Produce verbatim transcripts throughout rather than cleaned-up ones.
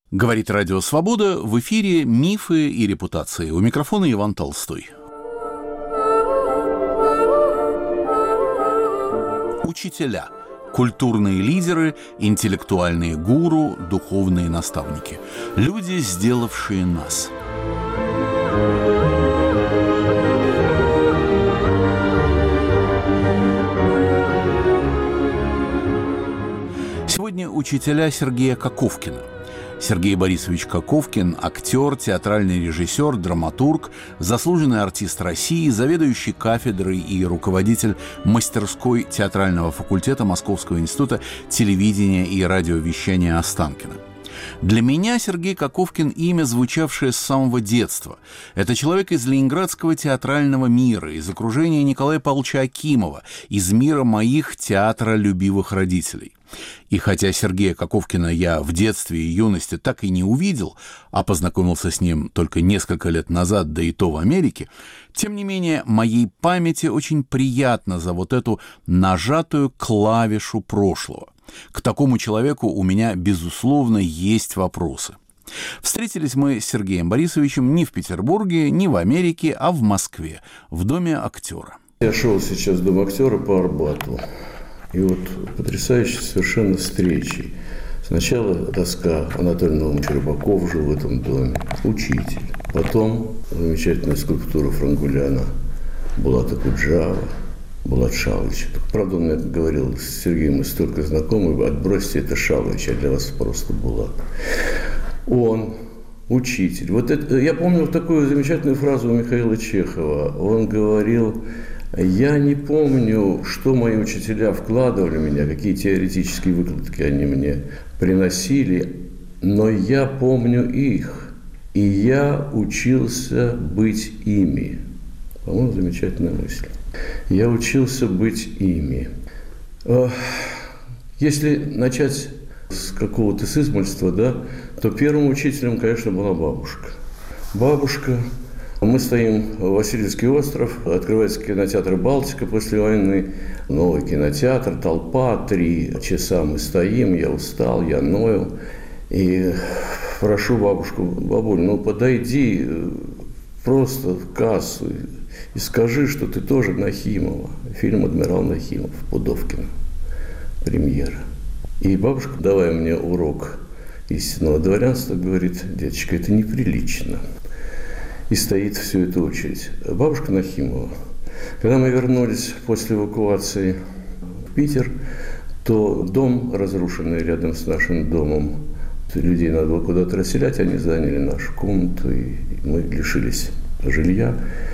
Говорит Радио Свобода, в эфире «Мифы и репутации». У микрофона Иван Толстой. Учителя, культурные лидеры, интеллектуальные гуру, духовные наставники. Люди, сделавшие нас. Сегодня учителя Сергея Коковкина. Сергей Борисович Коковкин – актер, театральный режиссер, драматург, заслуженный артист России, заведующий кафедрой и руководитель мастерской театрального факультета Московского института телевидения и радиовещания Останкино. Для меня Сергей Коковкин – имя, звучавшее с самого детства. Это человек из ленинградского театрального мира, из окружения Николая Павловича Акимова, из мира моих театролюбивых родителей. И хотя Сергея Коковкина я в детстве и юности так и не увидел, а познакомился с ним только несколько лет назад, да и то в Америке, тем не менее моей памяти очень приятно за вот эту нажатую клавишу прошлого. К такому человеку у меня, безусловно, есть вопросы. Встретились мы с Сергеем Борисовичем не в Петербурге, не в Америке, а в Москве, в Доме актера. Я шел сейчас в Дом актера по Арбату. И вот потрясающая совершенно встречи. Сначала доска Анатолий Наумович Рыбаков жил в этом доме, учитель. Потом замечательная скульптура Франгуляна Булата Куджава, Булат Шалович. Правда, он мне говорил: с Сергеем мы столько знакомы, отбросьте это Шалович, а для вас просто Булат. Он учитель. Вот это, я помню такую замечательную фразу у Михаила Чехова. Он говорил: я не помню, что мои учителя вкладывали в меня, какие теоретические выкладки они мне приносили, но я помню их, и я учился быть ими. По-моему, замечательная мысль. Я учился быть ими. Если начать с какого-то с измольства, да, то первым учителем, конечно, была бабушка. Бабушка. Мы стоим в Васильевский остров, открывается кинотеатр «Балтика» после войны, новый кинотеатр, толпа, три часа мы стоим, я устал, я ною, и прошу бабушку: бабуль, ну подойди просто в кассу и скажи, что ты тоже Нахимова. Фильм «Адмирал Нахимов», Пудовкина, премьера. И бабушка, давая мне урок истинного дворянства, говорит: деточка, это неприлично. И стоит всю эту очередь. Бабушка Нахимова. Когда мы вернулись после эвакуации в Питер, то дом, разрушенный рядом с нашим домом, людей надо было куда-то расселять, они заняли нашу комнату, и мы лишились жилья.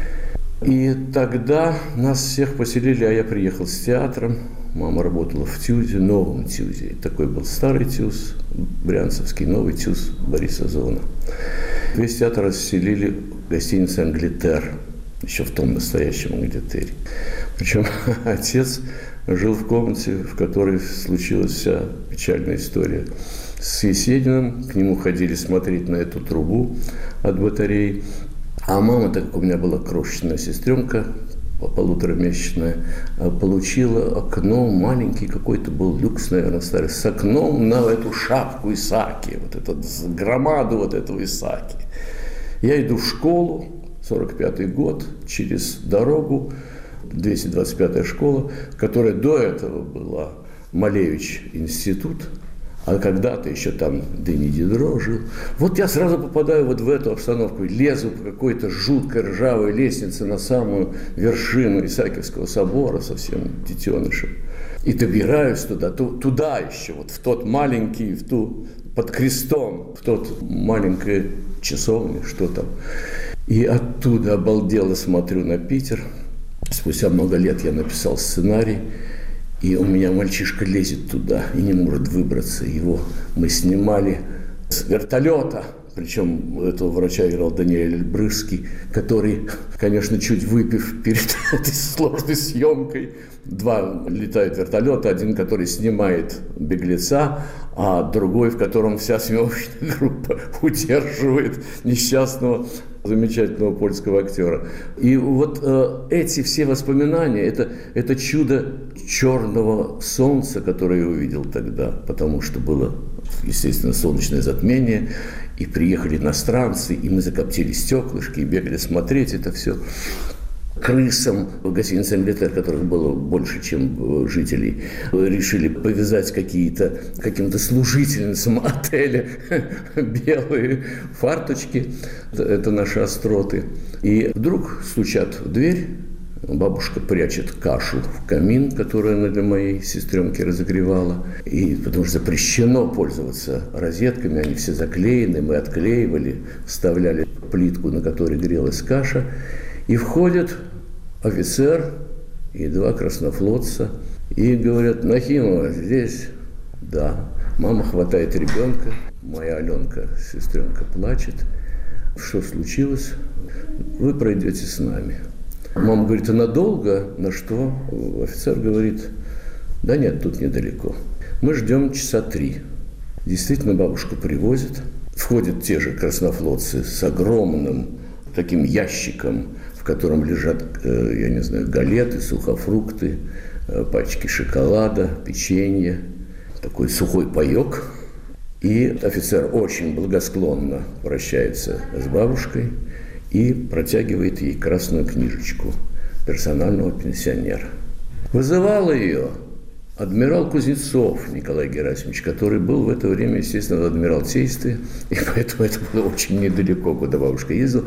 И тогда нас всех поселили, а я приехал с театром. Мама работала в ТЮЗе, новом ТЮЗе. Такой был старый ТЮЗ, брянцевский, новый ТЮЗ Бориса Зона. Весь театр расселили в гостинице «Англитер», еще в том настоящем «Англитере». Причем отец жил в комнате, в которой случилась вся печальная история с Есениным. К нему ходили смотреть на эту трубу от батареи. А мама, так как у меня была крошечная сестренка, полуторамесячная, получила окно, маленький какой-то был люкс, наверное, старый, с окном на эту шапку Исааки, вот эту громаду вот этого Исааки. Я иду в школу, сорок пятый год, через дорогу, двести двадцать пятая школа, которая до этого была Малевич институт, а когда-то еще там Дени Дидро жил. Вот я сразу попадаю вот в эту обстановку, лезу по какой-то жуткой ржавой лестнице на самую вершину Исаакиевского собора, совсем детенышем. И добираюсь туда, туда еще, вот в тот маленький, в ту, под крестом, в тот маленькое часовня, что там. И оттуда обалдело смотрю на Питер. Спустя много лет я написал сценарий. И у меня мальчишка лезет туда и не может выбраться. Его мы снимали с вертолета. Причем этого врача играл Даниэль Эльбрысский, который, конечно, чуть выпив перед этой сложной съемкой. Два летают вертолета, один, который снимает беглеца, а другой, в котором вся съемочная группа удерживает несчастного, замечательного польского актера. И вот э, эти все воспоминания, это, это чудо черного солнца, которое я увидел тогда, потому что было естественно, солнечное затмение, и приехали иностранцы, и мы закоптили стеклышки, и бегали смотреть это все. Крысам в гостинице «Англитер», которых было больше, чем жителей, решили повязать какие-то, каким-то служительницам отеля белые фарточки. Это наши остроты. И вдруг стучат в дверь. Бабушка прячет кашу в камин, которую она для моей сестренки разогревала. И потому что запрещено пользоваться розетками, они все заклеены, мы отклеивали, вставляли плитку, на которой грелась каша. И входят офицер и два краснофлотца. И говорят: Нахимова здесь? Да. Мама хватает ребенка. Моя Аленка, сестренка, плачет. Что случилось? Вы пройдете с нами. Мама говорит: а надолго? На что? Офицер говорит: да нет, тут недалеко. Мы ждем часа три. Действительно, бабушку привозят. Входят те же краснофлотцы с огромным таким ящиком, в котором лежат, я не знаю, галеты, сухофрукты, пачки шоколада, печенье, такой сухой паёк. И офицер очень благосклонно прощается с бабушкой и протягивает ей красную книжечку персонального пенсионера. Вызывал ее адмирал Кузнецов Николай Герасимович, который был в это время, естественно, в Адмиралтействе, и поэтому это было очень недалеко, куда бабушка ездила.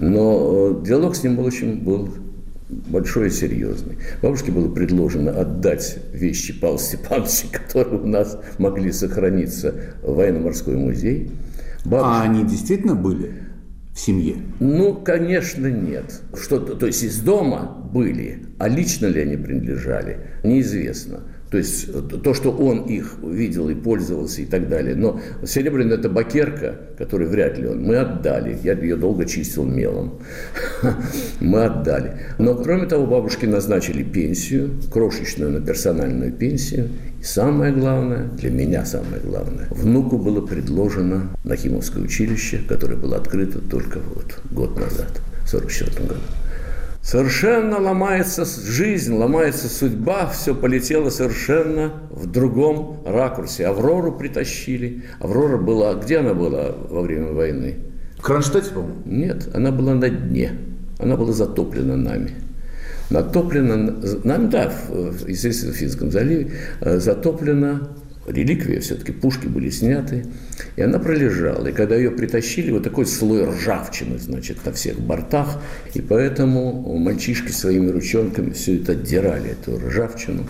Но диалог с ним был очень был большой и серьезный. Бабушке было предложено отдать вещи Павла Степановича, которые у нас могли сохраниться в военно-морской музей. Бабушка... А они действительно были в семье? Ну, конечно, нет. Что-то, то есть из дома были, а лично ли они принадлежали, неизвестно. То есть то, что он их видел и пользовался и так далее. Но серебряная табакерка, которую вряд ли он, мы отдали. Я ее долго чистил мелом. Мы отдали. Но, кроме того, бабушке назначили пенсию, крошечную, но персональную пенсию. И самое главное, для меня самое главное, внуку было предложено Нахимовское училище, которое было открыто только вот год назад, в сорок четвёртом году. Совершенно ломается жизнь, ломается судьба, все полетело совершенно в другом ракурсе. Аврору притащили. Аврора была... Где она была во время войны? В Кронштадте, по-моему? Нет, она была на дне. Она была затоплена нами. Натоплена нами, да, в, естественно, в Финском заливе, затоплена... Реликвия все-таки, пушки были сняты, и она пролежала. И когда ее притащили, вот такой слой ржавчины, значит, на всех бортах, и поэтому мальчишки своими ручонками все это отдирали, эту ржавчину.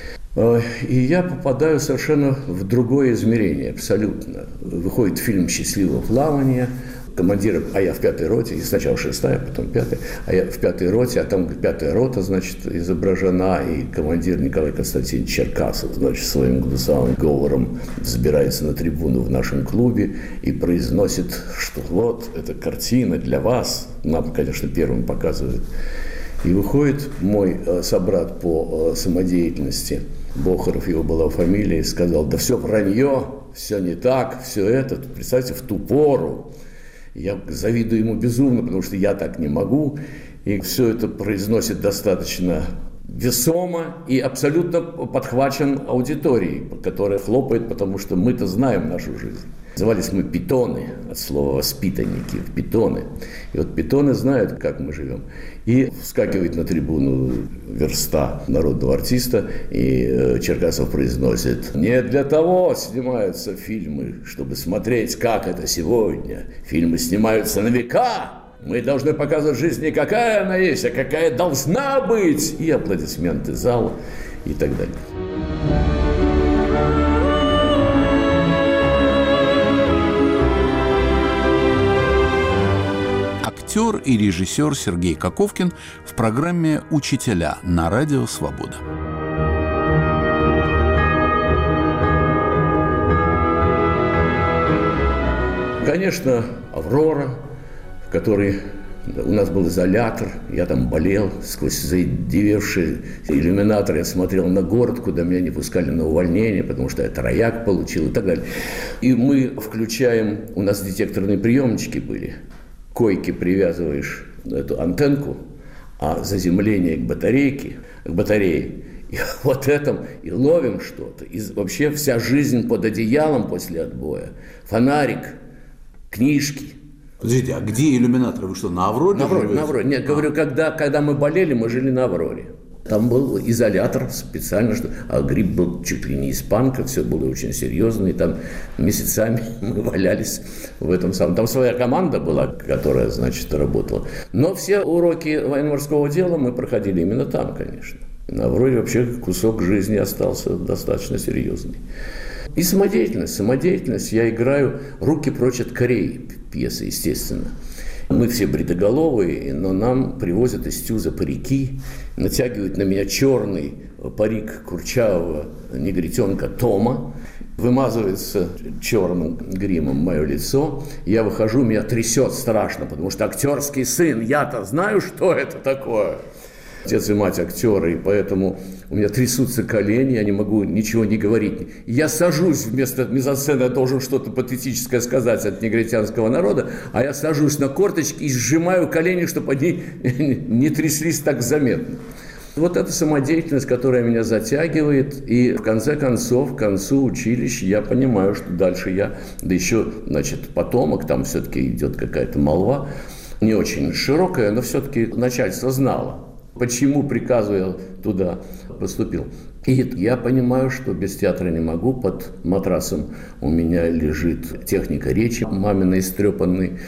И я попадаю совершенно в другое измерение, абсолютно. Выходит фильм «Счастливое плавание», командира, а я в пятой роте, и сначала шестая, потом пятая, а я в пятой роте, а там пятая рота, значит, изображена, и командир Николай Константинович Черкасов, значит, своим гнусавым говором взбирается на трибуну в нашем клубе и произносит, что вот, эта картина для вас, нам, конечно, первым показывают. И выходит мой э, собрат по э, самодеятельности, Бохаров его была фамилия, и сказал: да все вранье, все не так, все это, представьте, в ту пору. Я завидую ему безумно, потому что я так не могу. И все это произносит достаточно весомо и абсолютно подхвачен аудиторией, которая хлопает, потому что мы-то знаем нашу жизнь. Назывались мы питоны, от слова воспитанники, питоны. И вот питоны знают, как мы живем. И вскакивает на трибуну верста народного артиста, и Черкасов произносит: не для того снимаются фильмы, чтобы смотреть, как это сегодня. Фильмы снимаются на века. Мы должны показывать жизнь не какая она есть, а какая должна быть. И аплодисменты зала и так далее. Актер и режиссер Сергей Коковкин в программе «Учителя» на радио «Свобода». Конечно, «Аврора», в которой у нас был изолятор, я там болел, сквозь заидевевший иллюминатор я смотрел на город, куда меня не пускали на увольнение, потому что я трояк получил и так далее. И мы включаем, у нас детекторные приемнички были, к койке привязываешь эту антенку, а заземление к батарейке, к батарее, И вот этом и ловим что-то. И вообще вся жизнь под одеялом после отбоя. Фонарик, книжки. Подождите, а где иллюминаторы? Вы что, на «Авроре»? На «Авроре», на «Авроре». Нет, а. говорю, когда, когда мы болели, мы жили на «Авроре». Там был изолятор специально, что, а грипп был чуть ли не испанка, все было очень серьезно, и там месяцами мы валялись в этом самом. Там своя команда была, которая, значит, работала. Но все уроки военно-морского дела мы проходили именно там, конечно. На «Авроре» вообще кусок жизни остался достаточно серьезный. И самодеятельность. Самодеятельность. Я играю «Руки прочь от Кореи» пьесы, естественно. Мы все бритоголовые, но нам привозят из Тюза парики, натягивают на меня черный парик курчавого негритенка Тома, вымазывается черным гримом мое лицо. Я выхожу, меня трясет страшно, потому что актерский сын, я-то знаю, что это такое. Отец и мать актеры, и поэтому у меня трясутся колени, я не могу ничего не говорить. Я сажусь вместо мизансцены, я должен что-то патетическое сказать от негритянского народа, а я сажусь на корточки и сжимаю колени, чтобы они не тряслись так заметно. Вот эта самодеятельность, которая меня затягивает, и в конце концов, к концу училища я понимаю, что дальше я, да еще, значит, потомок, там все-таки идет какая-то молва, не очень широкая, но все-таки начальство знало, почему приказу я туда поступил. И я понимаю, что без театра не могу. Под матрасом у меня лежит техника речи, маминый истрепанный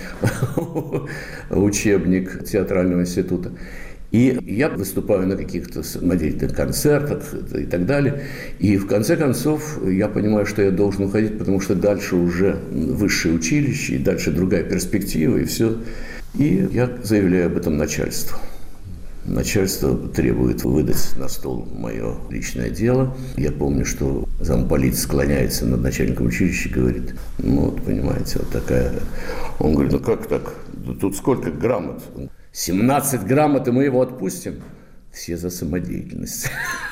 учебник театрального института. И я выступаю на каких-то самодеятельных концертах и так далее. И в конце концов я понимаю, что я должен уходить, потому что дальше уже высшее училище, и дальше другая перспектива, и все. И я заявляю об этом начальству. Начальство требует выдать на стол мое личное дело. Я помню, что замполит склоняется над начальником училища и говорит: ну вот, понимаете, вот такая. Он говорит: ну как так? Тут сколько грамот? семнадцать грамот, и мы его отпустим. Все за самодеятельность,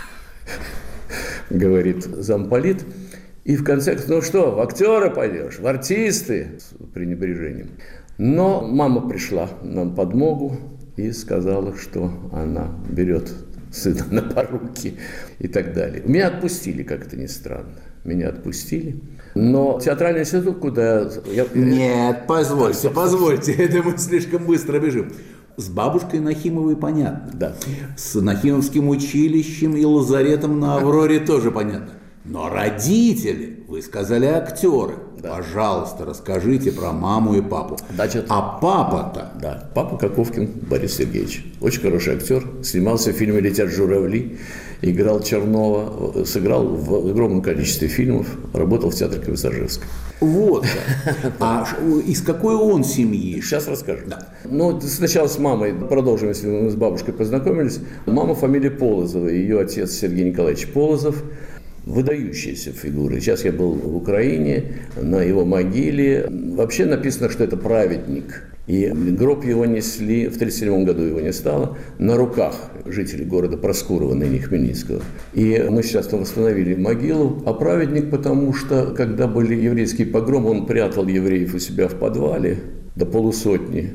говорит замполит. И в конце концов, ну что, в актеры пойдешь, в артисты, с пренебрежением. Но мама пришла нам подмогу и сказала, что она берет сына на поруки и так далее. Меня отпустили, как это ни странно. Меня отпустили. Но театральный институт, куда я... Нет, позвольте, позвольте, это мы слишком быстро бежим. С бабушкой Нахимовой понятно. Да. С Нахимовским училищем и лазаретом на «Авроре» тоже понятно. Но родители, вы сказали, актеры. Да. Пожалуйста, расскажите про маму и папу. Значит, а папа-то? Да, папа Коковкин Борис Сергеевич. Очень хороший актер. Снимался в фильме «Летят журавли». Играл Чернова. Сыграл в огромном количестве фильмов. Работал в театре Киево-Святошинской. Вот. А из какой он семьи? Сейчас расскажу. Да. Ну, сначала с мамой продолжим, если мы с бабушкой познакомились. Мама фамилия Полозова. Ее отец Сергей Николаевич Полозов. Выдающаяся фигура. Сейчас я был в Украине, на его могиле. Вообще написано, что это праведник. И гроб его несли, в тридцать седьмом году его не стало, на руках жителей города Проскурова, ныне Хмельницкого. И мы сейчас там восстановили могилу. А праведник, потому что, когда были еврейские погромы, он прятал евреев у себя в подвале до полусотни.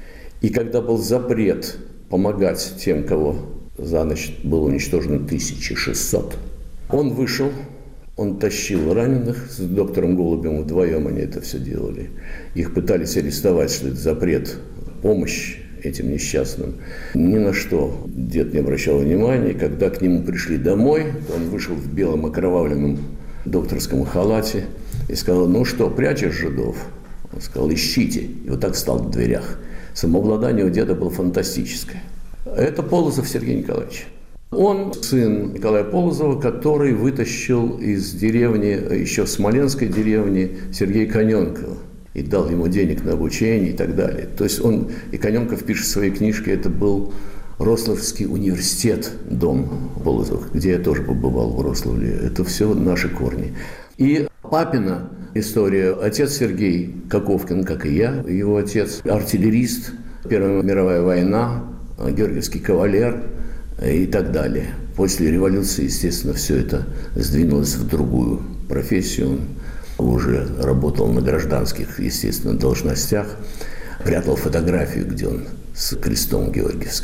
И когда был запрет помогать тем, кого за ночь было уничтожено тысяча шестьсот, он вышел, он тащил раненых, с доктором Голубевым вдвоем они это все делали. Их пытались арестовать, что это запрет, помощь этим несчастным. Ни на что дед не обращал внимания. Когда к нему пришли домой, он вышел в белом окровавленном докторском халате и сказал: ну что, прячешь жидов? Он сказал: ищите. И вот так встал в дверях. Самообладание у деда было фантастическое. Это Полозов Сергей Николаевич. Он сын Николая Полозова, который вытащил из деревни, еще Смоленской деревни, Сергея Коненкова и дал ему денег на обучение и так далее. То есть он, и Коненков пишет в своей книжке, это был Рославский университет, дом Полозовых, где я тоже побывал в Рославле. Это все наши корни. И папина история. Отец Сергей Коковкин, как и я, его отец, артиллерист, Первая мировая война, Георгиевский кавалер и так далее. После революции, естественно, все это сдвинулось в другую профессию. Он уже работал на гражданских, естественно, должностях, прятал фотографию, где он с крестом георгиевским.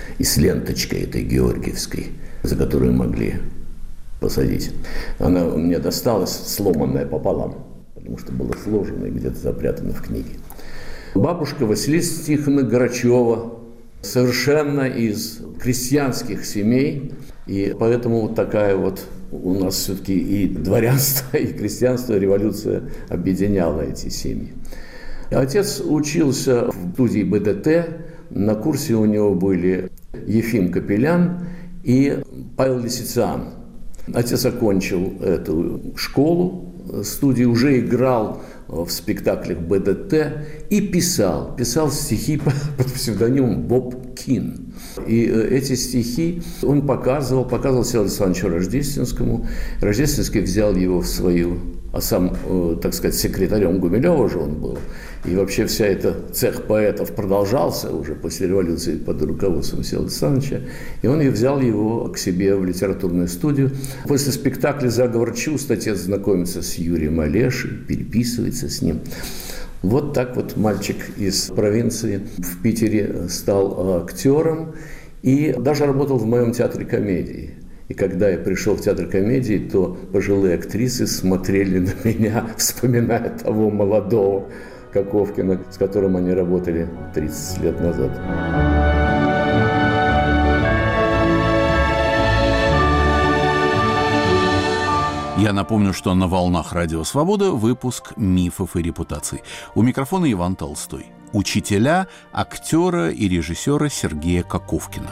и с ленточкой этой георгиевской, за которую могли посадить. Она мне досталась сломанная пополам, потому что было сложено и где-то запрятано в книге. Бабушка Василиса Тихоновна Грачева, совершенно из крестьянских семей, и поэтому вот такая вот у нас все-таки и дворянство, и крестьянство, революция объединяла эти семьи. Отец учился в студии бэ дэ тэ, на курсе у него были Ефим Капелян и Павел Лисициан. Отец окончил эту школу, студию, уже играл в спектаклях бэ дэ тэ и писал. Писал стихи под псевдонимом Боб Кин. И эти стихи он показывал, показывал Всеволоду Александровичу Рождественскому. Рождественский взял его в свою, а сам, так сказать, секретарем Гумилева же он был. И вообще вся эта цех поэтов продолжался уже после революции под руководством Всеволода Александровича. И он и взял его к себе в литературную студию. После спектакля «Заговор чувств» отец знакомится с Юрием Олешей, переписывается с ним. Вот так вот мальчик из провинции в Питере стал актером и даже работал в моем театре комедии. И когда я пришел в театр комедии, то пожилые актрисы смотрели на меня, вспоминая того молодого Коковкина, с которым они работали тридцать лет назад. Я напомню, что на «Волнах Радио Свобода» выпуск «Мифов и репутаций». У микрофона Иван Толстой. Учителя актера и режиссера Сергея Коковкина.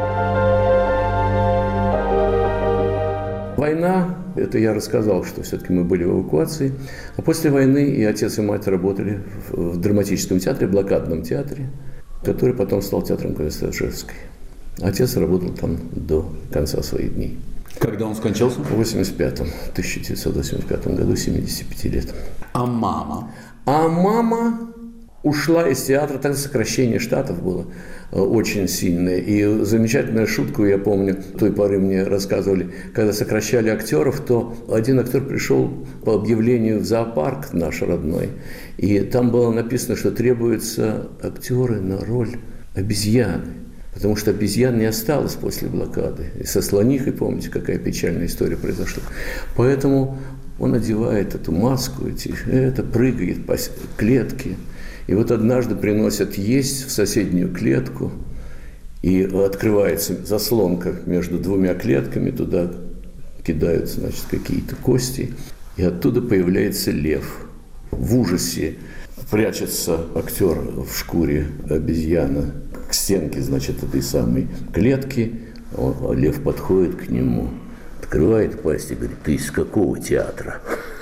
Война, это я рассказал, что все-таки мы были в эвакуации. А после войны и отец, и мать работали в драматическом театре, блокадном театре, который потом стал театром Кострашевской. Отец работал там до конца своих дней. Когда он скончался? В восемьдесят пятом, тысяча девятьсот восемьдесят пятом году, семидесяти пяти лет. А мама? А мама ушла из театра, тогда сокращение штатов было очень сильное. И замечательную шутку, я помню, той поры мне рассказывали, когда сокращали актеров, то один актер пришел по объявлению в зоопарк наш родной, и там было написано, что требуются актеры на роль обезьяны. Потому что обезьян не осталось после блокады. И со слонихой, помните, какая печальная история произошла. Поэтому он одевает эту маску, эти, это прыгает по клетке. И вот однажды приносят есть в соседнюю клетку, и открывается заслонка между двумя клетками, туда кидают, значит, какие-то кости, и оттуда появляется лев. В ужасе прячется актер в шкуре обезьяна к стенке, значит, этой самой клетки. Он, лев подходит к нему, открывает пасть и говорит: «Ты из какого театра?»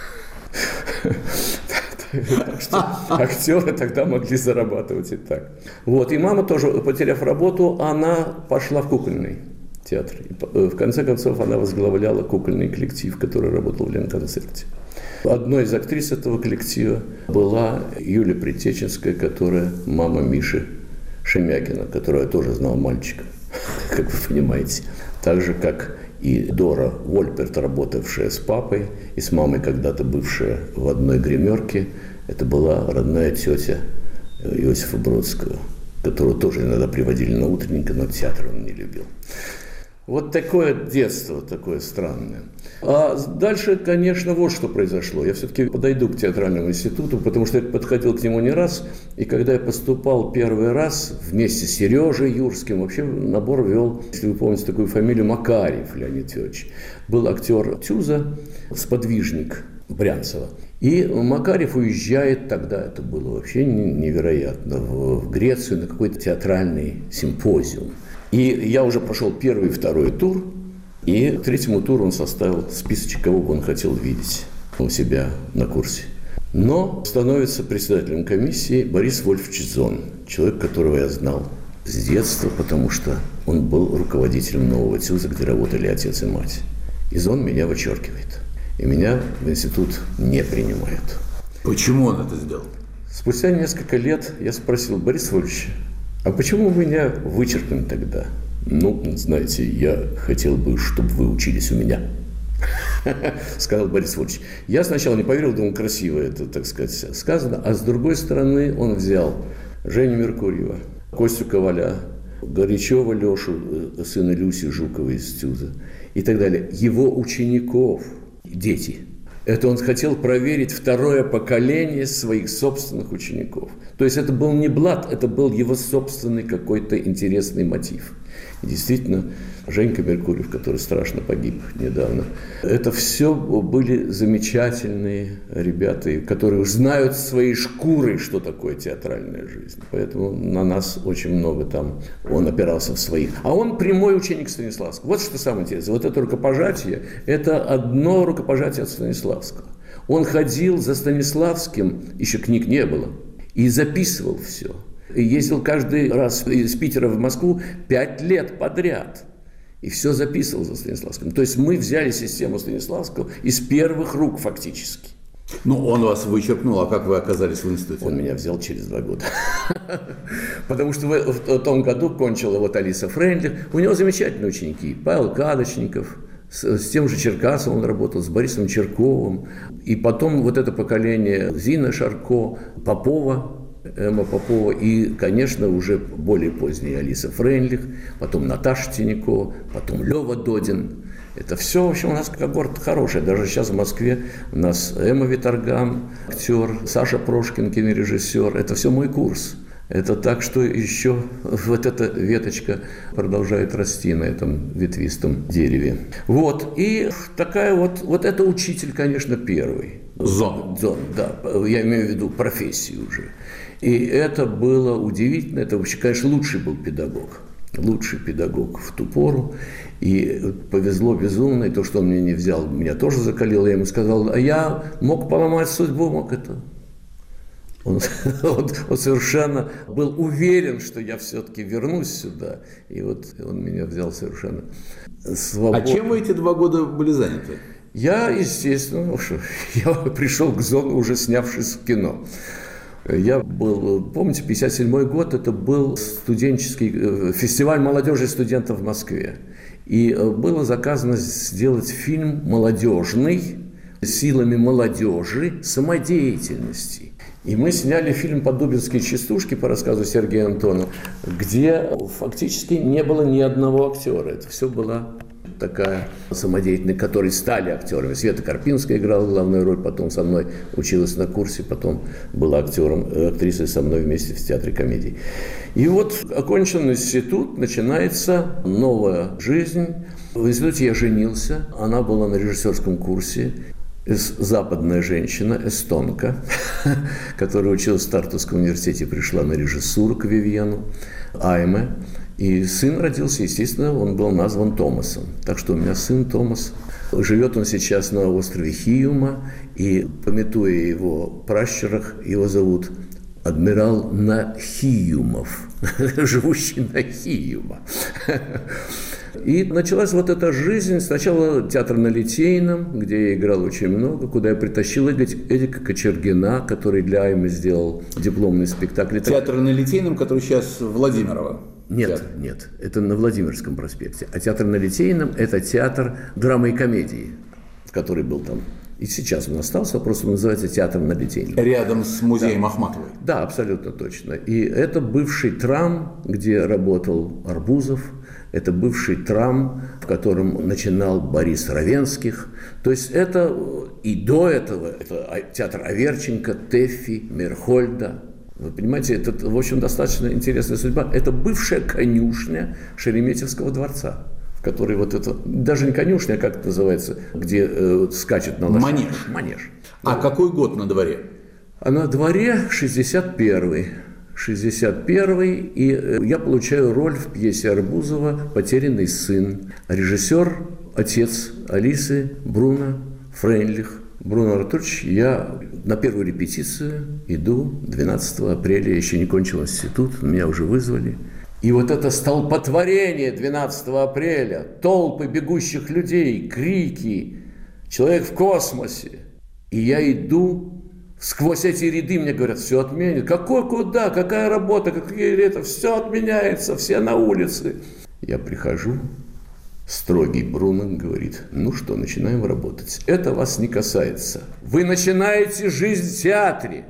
Так что актеры тогда могли зарабатывать и так. Вот. И мама тоже, потеряв работу, она пошла в кукольный театр. И в конце концов, она возглавляла кукольный коллектив, который работал в Ленконцерте. Одной из актрис этого коллектива была Юлия Притеченская, которая мама Миши Шемякина, которую я тоже знал мальчиком, как вы понимаете. Так же, как и Дора Вольперт, работавшая с папой и с мамой, когда-то бывшая в одной гримерке. Это была родная тетя Иосифа Бродского, которую тоже иногда приводили на утренника, но театр он не любил. Вот такое детство, такое странное. А дальше, конечно, вот что произошло. Я все-таки подойду к театральному институту, потому что я подходил к нему не раз. И когда я поступал первый раз вместе с Сережей Юрским, вообще набор вел, если вы помните такую фамилию, Макарьев Леонид Федорович. Был актер Тюза, сподвижник Брянцева. И Макарьев уезжает тогда, это было вообще невероятно, в Грецию на какой-то театральный симпозиум. И я уже прошел первый и второй тур, и к третьему туру он составил списочек, кого бы он хотел видеть у себя на курсе. Но становится председателем комиссии Борис Вольфович Зон, человек, которого я знал с детства, потому что он был руководителем Нового ТЮЗа, где работали отец и мать. И Зон меня вычеркивает. И меня в институт не принимают. Почему он это сделал? Спустя несколько лет я спросил: Борис Вольфович, а почему вы меня вычеркнули тогда? Ну, знаете, я хотел бы, чтобы вы учились у меня, сказал Борис Вольфович. Я сначала не поверил, думал, красиво это, так сказать, сказано. А с другой стороны, он взял Женю Меркурьева, Костю Коваля, Горячева Лешу, сына Люси Жуковой из ТЮЗа и так далее. Его учеников, дети. Это он хотел проверить второе поколение своих собственных учеников. То есть это был не блат, это был его собственный какой-то интересный мотив. И действительно, Женька Меркурьев, который страшно погиб недавно, это все были замечательные ребята, которые уж знают своей шкурой, что такое театральная жизнь. Поэтому на нас очень много там он опирался в своих. А он прямой ученик Станиславского. Вот что самое интересное. Вот это рукопожатие, это одно рукопожатие от Станиславского. Он ходил за Станиславским, еще книг не было, и записывал все. И ездил каждый раз из Питера в Москву пять лет подряд. И все записывал за Станиславским. То есть мы взяли систему Станиславского из первых рук фактически. Ну, он вас вычеркнул, а как вы оказались в институте? Он меня взял через два года. Потому что в том году кончила вот Алиса Фрейндлих. У него замечательные ученики. Павел Кадочников, с тем же Черкасовым он работал, с Борисом Черковым. И потом вот это поколение Зина Шарко, Попова, Эмма Попова и, конечно, уже более поздняя Алиса Фрейндлих, потом Наташа Тинякова, потом Лёва Додин. Это все, в общем, у нас когорта хорошая. Даже сейчас в Москве у нас Эмма Виторган, актер, Саша Прошкин, кинорежиссер. Это все мой курс. Это так, что еще вот эта веточка продолжает расти на этом ветвистом дереве. Вот. И такая вот, вот это учитель, конечно, первый. Зон. Зон, да. Я имею в виду профессию уже. И это было удивительно. Это вообще, конечно, лучший был педагог. Лучший педагог в ту пору. И повезло безумно. И то, что он меня не взял, меня тоже закалило. Я ему сказал, а я мог поломать судьбу, мог это... Он, он, он совершенно был уверен, что я все-таки вернусь сюда. И вот он меня взял совершенно свободно. А чем вы эти два года были заняты? Я, естественно, ну, что, я пришел к Зону, уже снявшись в кино. Я был, помните, пятьдесят седьмой год, это был студенческий фестиваль молодежи и студентов в Москве. И было заказано сделать фильм молодежный, силами молодежи, самодеятельности. И мы сняли фильм «Поддубинские частушки» по рассказу Сергея Антонова, где фактически не было ни одного актера. Это все была такая самодеятельность, которые стали актерами. Света Карпинская играла главную роль, потом со мной училась на курсе, потом была актером, актрисой со мной вместе в театре комедий. И вот окончен институт, начинается новая жизнь. В институте я женился, она была на режиссерском курсе. Западная женщина, эстонка, которая училась в Тартусском университете, пришла на режиссуру к Вивьену, Айме. И сын родился, естественно, он был назван Томасом. Так что у меня сын Томас. Живет он сейчас на острове Хиума, и, памятуя его пращурах, его зовут адмирал Нахиюмов, живущий на Хиума. И началась вот эта жизнь. Сначала театр на Литейном, где я играл очень много, куда я притащил Эдика Кочергина, который для Аймы сделал дипломный спектакль. Театр на Литейном, который сейчас Владимирово. Нет, театр. Нет, это на Владимирском проспекте. А театр на Литейном – это театр драмы и комедии, который был там. И сейчас он остался, просто называется театр на Литейном. Рядом с музеем да. Ахматовой. Да, абсолютно точно. И это бывший трам, где работал Арбузов. Это бывший трам, в котором начинал Борис Равенских. То есть это и до этого это театр Аверченко, Тэффи, Мерхольда. Вы понимаете, это, в общем, достаточно интересная судьба. Это бывшая конюшня Шереметьевского дворца, в которой вот это, даже не конюшня, а как это называется, где э, скачет на лошадях. Манеж. Манеж. А вот. Какой год на дворе? А на дворе шестьдесят первый. шестьдесят первый, и я получаю роль в пьесе Арбузова «Потерянный сын». Режиссер, отец Алисы, Бруно Фрейндлих. Бруно Артурович, я на первую репетицию иду двенадцатого апреля, я еще не кончил институт, меня уже вызвали. И вот это столпотворение двенадцатого апреля, толпы бегущих людей, крики, человек в космосе. И я иду. Сквозь эти ряды мне говорят, все отменят. Какой, куда, какая работа, какие это, все отменяется, все на улице. Я прихожу, строгий Бруно говорит, ну что, начинаем работать. Это вас не касается. Вы начинаете жизнь в театре.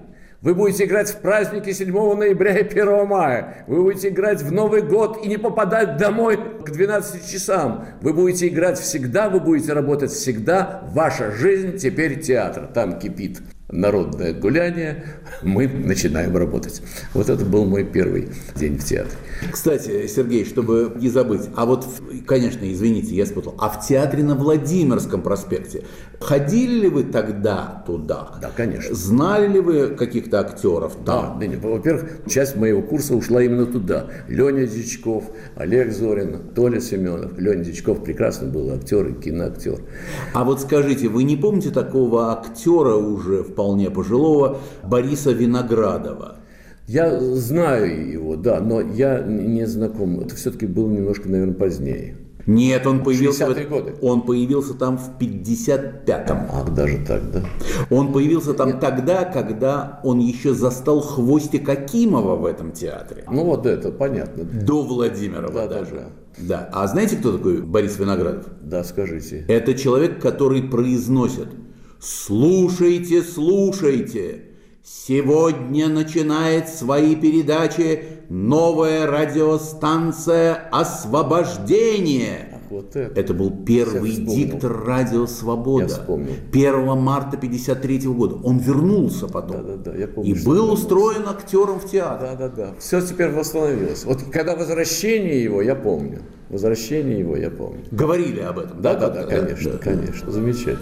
Вы будете играть в праздники седьмого ноября и первого мая. Вы будете играть в Новый год и не попадать домой к двенадцати часам. Вы будете играть всегда, вы будете работать всегда. Ваша жизнь теперь театр. Там кипит народное гуляние, мы начинаем работать. Вот это был мой первый день в театре. Кстати, Сергей, чтобы не забыть, а вот, конечно, извините, я спутал, а в театре на Владимирском проспекте ходили ли вы тогда туда? Да, конечно. Знали ли вы каких-то актеров там? Да, да, во-первых, часть моего курса ушла именно туда. Леня Дичков, Олег Зорин, Толя Семенов. Леня Дичков прекрасно был актер и киноактер. А вот скажите, вы не помните такого актера уже вполне пожилого Бориса Виноградова? Я знаю его, да, но я не знаком. Это все-таки было немножко, наверное, позднее. Нет, он появился, шестидесятые годы. Он появился там в пятьдесят пятом. Ах, даже так, да? Он появился там Нет. тогда, когда он еще застал хвостик Акимова в этом театре. Ну вот это понятно. До Владимирова да, даже. Да, да. Да. А знаете, кто такой Борис Виноградов? Да, скажите. Это человек, который произносит: «Слушайте, слушайте! Сегодня начинает свои передачи новая радиостанция «Освобождение». Ах, вот это. это был первый диктор «Радио Свобода». Я вспомнил. первого марта пятьдесят третьего года. Он вернулся потом. Да, да, да, я помню, и был устроен актером в театре. Да, да, да. Все теперь восстановилось. Вот когда возвращение его, я помню. Возвращение его, я помню. Говорили об этом, да? Да, да, да, конечно, да, конечно. Замечательно.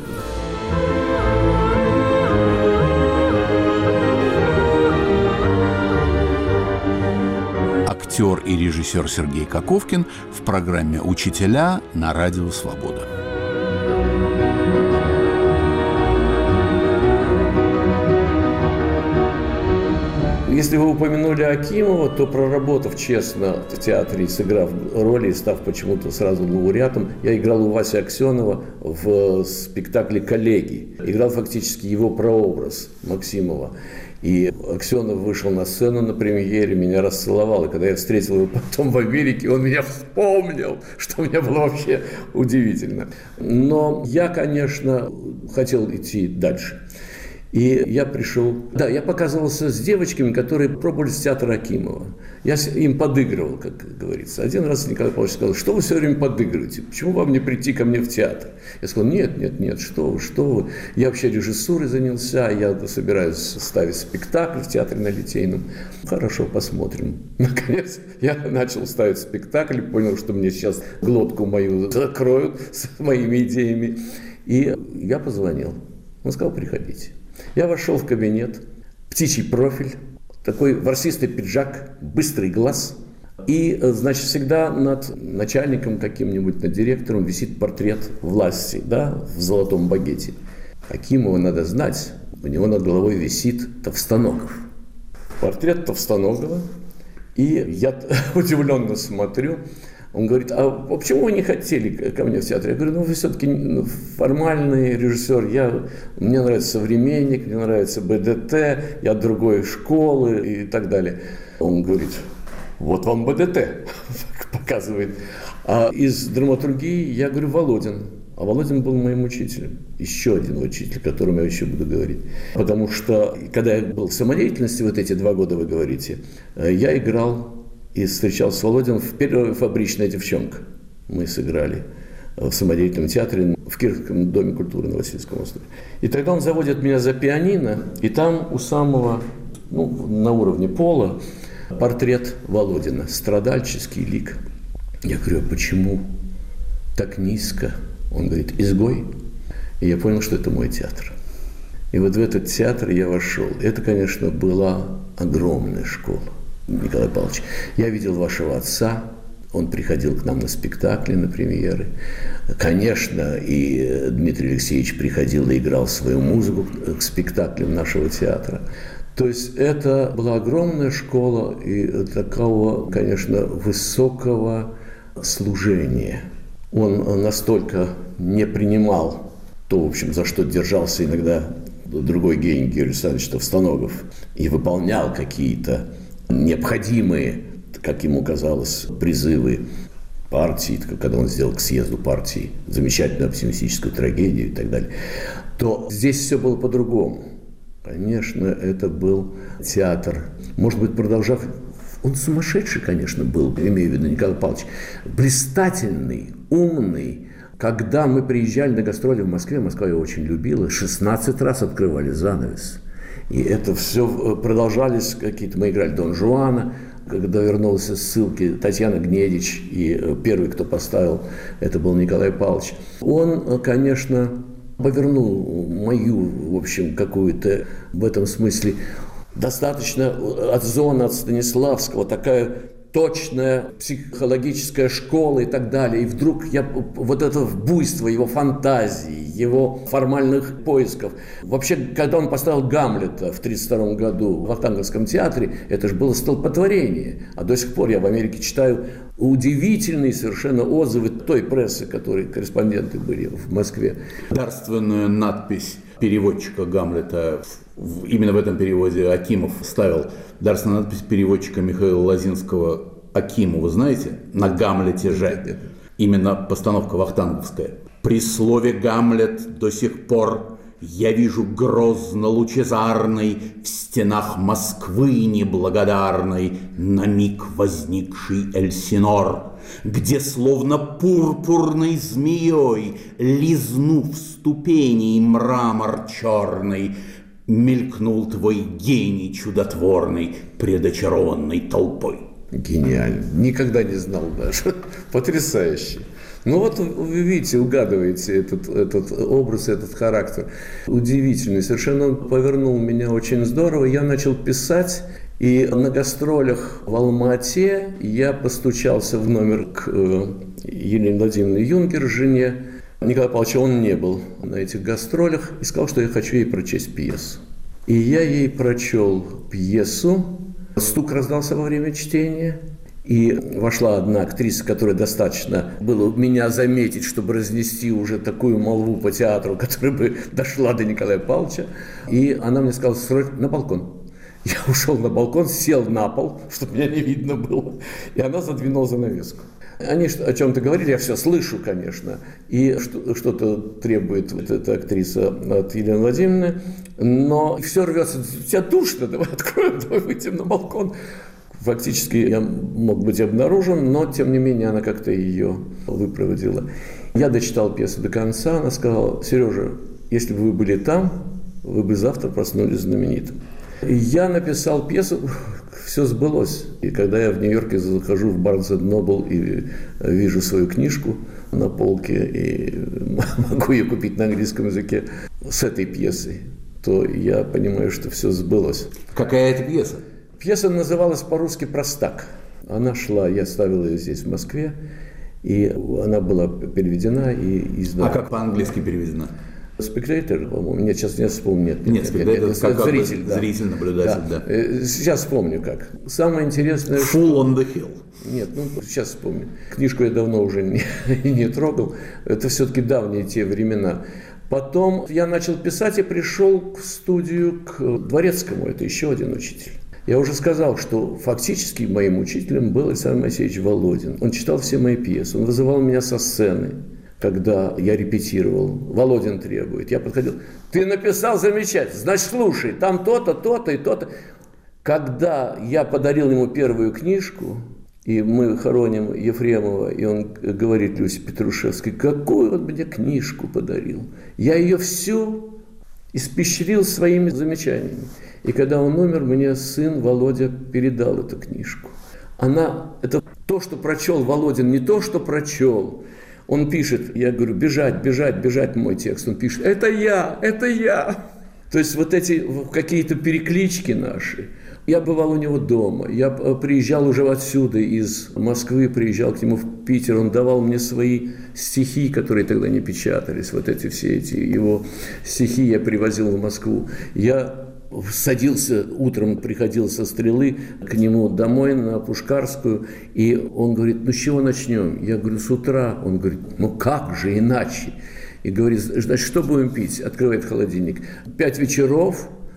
Актер и режиссер Сергей Коковкин в программе «Учителя» на Радио Свобода. Если вы упомянули Акимова, то, проработав честно в театре, сыграв роли и став почему-то сразу лауреатом, я играл у Васи Аксенова в спектакле «Коллеги». Играл фактически его прообраз Максимова. И Аксенов вышел на сцену на премьере, меня расцеловал. И когда я встретил его потом в Америке, он меня вспомнил, что мне было вообще удивительно. Но я, конечно, хотел идти дальше. И я пришел... Да, я показывался с девочками, которые пробовали с театра Акимова. Я им подыгрывал, как говорится. Один раз Николай Павлович сказал: что вы все время подыгрываете? Почему вам не прийти ко мне в театр? Я сказал: нет, нет, нет, что вы, что вы. Я вообще режиссурой занялся, я собираюсь ставить спектакль в театре на Литейном. Хорошо, посмотрим. Наконец я начал ставить спектакль, понял, что мне сейчас глотку мою закроют с моими идеями. И я позвонил. Он сказал: приходите. Я вошел в кабинет, птичий профиль, такой ворсистый пиджак, быстрый глаз. И, значит, всегда над начальником каким-нибудь, над директором висит портрет власти, да, в золотом багете. Акимова надо знать, у него над головой висит Товстоногов. Портрет Товстоногова. И я удивленно смотрю. Он говорит: а почему вы не хотели ко мне в театр? Я говорю: ну вы все-таки формальный режиссер, я, мне нравится «Современник», мне нравится бэ дэ тэ, я другой школы и так далее. Он говорит: вот вам бэ дэ тэ, показывает. А из драматургии я говорю: Володин. А Володин был моим учителем. Еще один учитель, о котором я еще буду говорить. Потому что, когда я был в самодеятельности, вот эти два года вы говорите, я играл и встречался с Володиным в первой «Фабричная девчонка». Мы сыграли в самодеятельном театре в Кировском доме культуры на Васильевском острове. И тогда он заводит меня за пианино, и там у самого, ну, на уровне пола, портрет Володина, страдальческий лик. Я говорю: а почему так низко? Он говорит: изгой. И я понял, что это мой театр. И вот в этот театр я вошел. Это, конечно, была огромная школа. Николай Павлович, я видел вашего отца, он приходил к нам на спектакли, на премьеры. Конечно, и Дмитрий Алексеевич приходил и играл свою музыку к спектаклям нашего театра. То есть это была огромная школа и такого, конечно, высокого служения. Он настолько не принимал то, в общем, за что держался иногда другой гений Георгий Александрович Товстоногов, и выполнял какие-то необходимые, как ему казалось, призывы партии, когда он сделал к съезду партии замечательную оптимистическую трагедию и так далее, то здесь все было по-другому. Конечно, это был театр. Может быть, продолжав... Он сумасшедший, конечно, был, имею в виду Николай Павлович. Блистательный, умный. Когда мы приезжали на гастроли в Москве, Москва его очень любила, шестнадцать раз открывали занавес. И это все продолжались какие-то... Мы играли Дон Жуана, когда вернулся с ссылки Татьяна Гнедич, и первый, кто поставил, это был Николай Павлович. Он, конечно, повернул мою, в общем, какую-то в этом смысле достаточно от зоны, от Станиславского, такая точная психологическая школа и так далее. И вдруг я вот это буйство его фантазии, его формальных поисков. Вообще, когда он поставил Гамлета в тридцать втором году в Вахтанговском театре, это же было столпотворение. А до сих пор я в Америке читаю удивительные совершенно отзывы той прессы, которые корреспонденты были в Москве. Дарственную надпись переводчика Гамлета, именно в этом переводе Акимов ставил дарственную надпись переводчика Михаила Лозинского Акиму, вы знаете, на Гамлете же, именно постановка вахтанговская. При слове «Гамлет» до сих пор я вижу грозно лучезарный в стенах Москвы неблагодарной на миг возникший Эльсинор, где словно пурпурной змеей, лизнув ступеней мрамор черный, мелькнул твой гений чудотворный пред очарованной толпой. Гениально. Никогда не знал даже. Потрясающе. Ну вот вы видите, угадываете этот, этот образ, этот характер. Удивительный. Совершенно он повернул меня очень здорово. Я начал писать, и на гастролях в Алма-Ате я постучался в номер к Елене Владимировне Юнгер, жене Николая Павловича. Он не был на этих гастролях и сказал, что я хочу ей прочесть пьесу. И я ей прочел пьесу. Стук раздался во время чтения. И вошла одна актриса, которая достаточно было меня заметить, чтобы разнести уже такую молву по театру, которая бы дошла до Николая Павловича. И она мне сказала: срочно на балкон. Я ушел на балкон, сел на пол, чтобы меня не видно было. И она задвинула занавеску. Они о чем-то говорили, я все слышу, конечно. И что-то требует вот эта актриса от Елены Владимировны. Но все рвется. Тебя душно, давай откроем, давай выйдем на балкон. Фактически я мог быть обнаружен, но, тем не менее, она как-то ее выпроводила. Я дочитал пьесу до конца, она сказала: Сережа, если бы вы были там, вы бы завтра проснулись знаменитым. И я написал пьесу, все сбылось. И когда я в Нью-Йорке захожу в Barnes энд Noble и вижу свою книжку на полке, и могу ее купить на английском языке с этой пьесой, то я понимаю, что все сбылось. Какая это пьеса? Пьеса называлась по-русски «Простак». Она шла, я ставил ее здесь, в Москве, и она была переведена и издана. А как по-английски переведена? «Спектатор», по-моему. Нет, сейчас не вспомню. Нет, нет, нет, нет, как, зритель, как да. Зритель, наблюдатель, да. да. Сейчас вспомню как. Самое интересное... «Full что... on the hill». Нет, ну, сейчас вспомню. Книжку я давно уже не, не трогал. Это все-таки давние те времена. Потом я начал писать и пришел в студию к Дворецкому. Это еще один учитель. Я уже сказал, что фактически моим учителем был Александр Моисеевич Володин. Он читал все мои пьесы, он вызывал меня со сцены, когда я репетировал. Володин требует. Я подходил: ты написал замечательно, значит, слушай, там то-то, то-то и то-то. Когда я подарил ему первую книжку, и мы хороним Ефремова, и он говорит Люсе Петрушевской: какую он мне книжку подарил. Я ее всю испещрил своими замечаниями. И когда он умер, мне сын Володя передал эту книжку. Она, это то, что прочел Володин, не то, что прочел. Он пишет, я говорю: бежать, бежать, бежать мой текст. Он пишет: это я, это я. То есть вот эти какие-то переклички наши. Я бывал у него дома, я приезжал уже отсюда, из Москвы, приезжал к нему в Питер, он давал мне свои стихи, которые тогда не печатались, вот эти все эти его стихи я привозил в Москву. Я садился утром, приходил со Стрелы к нему домой на Пушкарскую, и он говорит: ну с чего начнем? Я говорю: с утра. Он говорит: ну как же иначе? И говорит: значит, что будем пить? Открывает холодильник. Пять вечеров,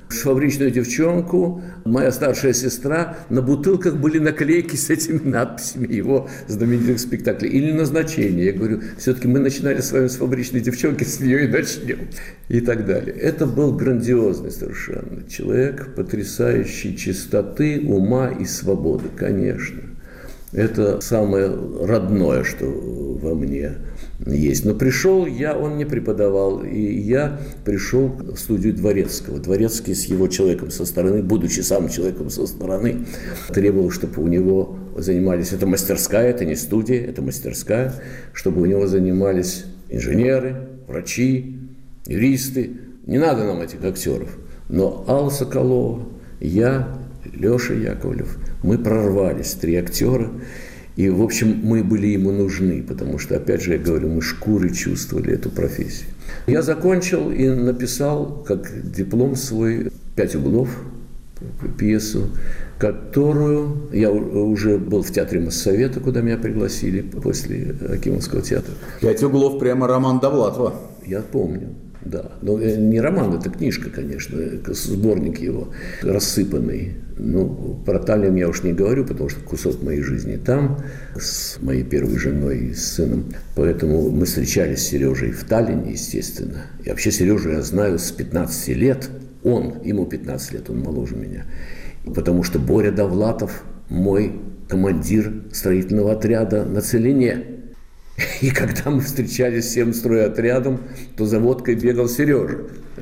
«Фабричную девчонку», моя старшая сестра, на бутылках были наклейки с этими надписями его знаменитых спектаклей. Или назначение. Я говорю, все-таки мы начинали с вами с «Фабричной девчонки», с нее и начнем. И так далее. Это был грандиозный совершенно человек, потрясающей чистоты, ума и свободы, конечно. Это самое родное, что во мне есть. Но пришел я, он мне преподавал, и я пришел в студию Дворецкого. Дворецкий с его человеком со стороны, будучи сам человеком со стороны, требовал, чтобы у него занимались, это мастерская, это не студия, это мастерская, чтобы у него занимались инженеры, врачи, юристы. Не надо нам этих актеров. Но Алла Соколова, я, Леша Яковлев, мы прорвались, три актера. И, в общем, мы были ему нужны, потому что, опять же, я говорю, мы шкурой чувствовали эту профессию. Я закончил и написал, как диплом свой, «Пять углов», пьесу, которую я уже был в театре Моссовета, куда меня пригласили после Акимовского театра. «Пять углов» прямо роман Довлатова. Я помню. Да, но не роман, это книжка, конечно, сборник его, рассыпанный. Ну, про Таллин я уж не говорю, потому что кусок моей жизни там, с моей первой женой и с сыном. Поэтому мы встречались с Сережей в Таллине, естественно. И вообще Сережу я знаю с пятнадцати лет. Он, ему пятнадцать лет, он моложе меня. Потому что Боря Довлатов мой командир строительного отряда на Целине. И когда мы встречались всем стройотрядом, то за водкой бегал Сережа.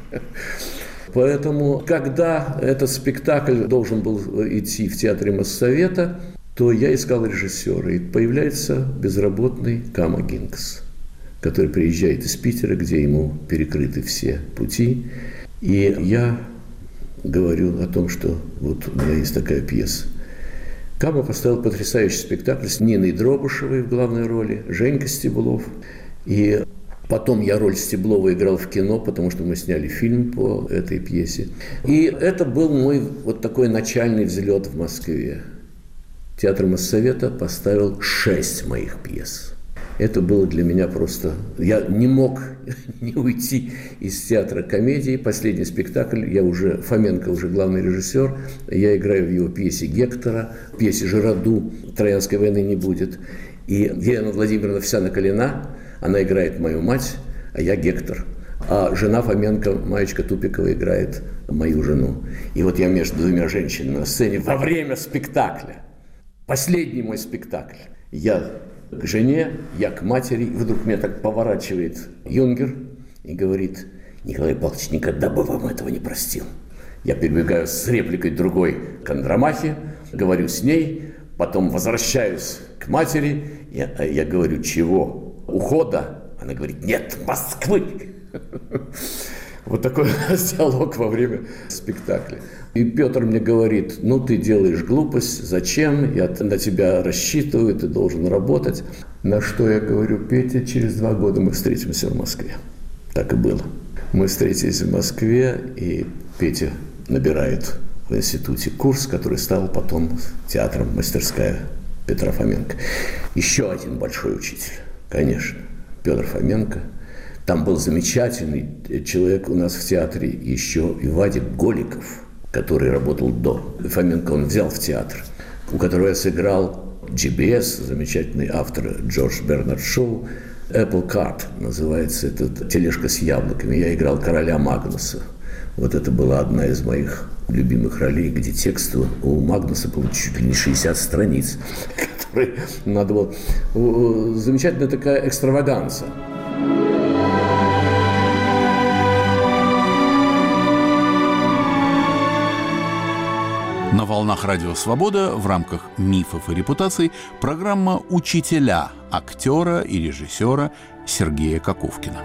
Поэтому, когда этот спектакль должен был идти в театре Моссовета, то я искал режиссера. И появляется безработный Кама Гинкс, который приезжает из Питера, где ему перекрыты все пути. И я говорю о том, что вот у меня есть такая пьеса. Кама поставил потрясающий спектакль с Ниной Дробышевой в главной роли, Женька Стеблов. И потом я роль Стеблова играл в кино, потому что мы сняли фильм по этой пьесе. И это был мой вот такой начальный взлет в Москве. Театр Моссовета поставил шесть моих пьес. Это было для меня просто... Я не мог не уйти из театра комедии. Последний спектакль, я уже... Фоменко уже главный режиссер. Я играю в его пьесе «Гектора», в пьесе «Жираду», «Троянской войны не будет». И Елена Владимировна вся наколена. Она играет мою мать, а я Гектор. А жена Фоменко, Маечка Тупикова, играет мою жену. И вот я между двумя женщинами на сцене во время спектакля. Последний мой спектакль. Я... к жене, я к матери, и вдруг меня так поворачивает Юнгер и говорит: Николай Павлович никогда бы вам этого не простил. Я перебегаю с репликой другой к Андромахе, говорю с ней, потом возвращаюсь к матери, я, я говорю: чего? Ухода? Она говорит: нет, Москвы. Вот такой диалог во время спектакля. И Петр мне говорит: ну, ты делаешь глупость, зачем? Я на тебя рассчитываю, ты должен работать. На что я говорю: Петя, через два года мы встретимся в Москве. Так и было. Мы встретились в Москве, и Петя набирает в институте курс, который стал потом театром «Мастерская» Петра Фоменко. Еще один большой учитель, конечно, Петр Фоменко. Там был замечательный человек у нас в театре еще и Вадик Голиков, который работал до. Фоменко он взял в театр, у которого я сыграл джи би эс, замечательный автор Джордж Бернард Шоу. Apple Cart называется, это тележка с яблоками. Я играл короля Магнуса. Вот это была одна из моих любимых ролей, где текст у Магнуса был чуть ли не шестьдесят страниц, которые надо было... Замечательная такая экстраваганция. На волнах Радио Свобода в рамках «Мифов и репутаций» программа «Учителя» актера и режиссера Сергея Каковкина.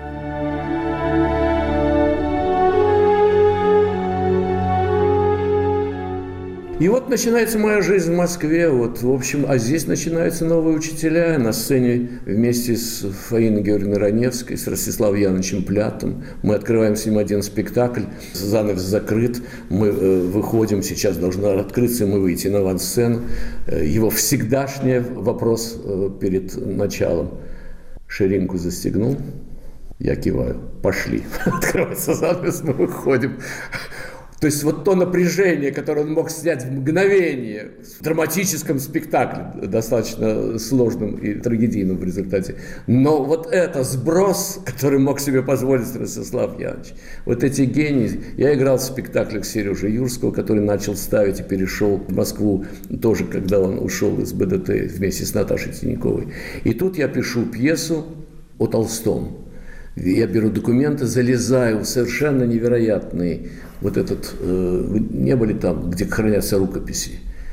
И вот начинается моя жизнь в Москве, вот, в общем, а здесь начинаются новые учителя. На сцене вместе с Фаиной Георгиевной Раневской, с Ростиславом Яновичем Плятом. Мы открываем с ним один спектакль, занавес закрыт, мы э, выходим, сейчас должна открыться, мы выйти на авансцену. Э, его всегдашний вопрос э, перед началом: ширинку застегнул? Я киваю: пошли. Открывается занавес, мы выходим. То есть вот то напряжение, которое он мог снять в мгновение в драматическом спектакле, достаточно сложном и трагедийном в результате. Но вот это сброс, который мог себе позволить Ростислав Янович. Вот эти гении. Я играл в спектаклях Сережи Юрского, который начал ставить и перешел в Москву тоже, когда он ушел из БДТ вместе с Наташей Тиньяковой. И тут я пишу пьесу о Толстом. Я беру документы, залезаю в совершенно невероятный вот этот, э, вы не были там, где хранятся рукописи.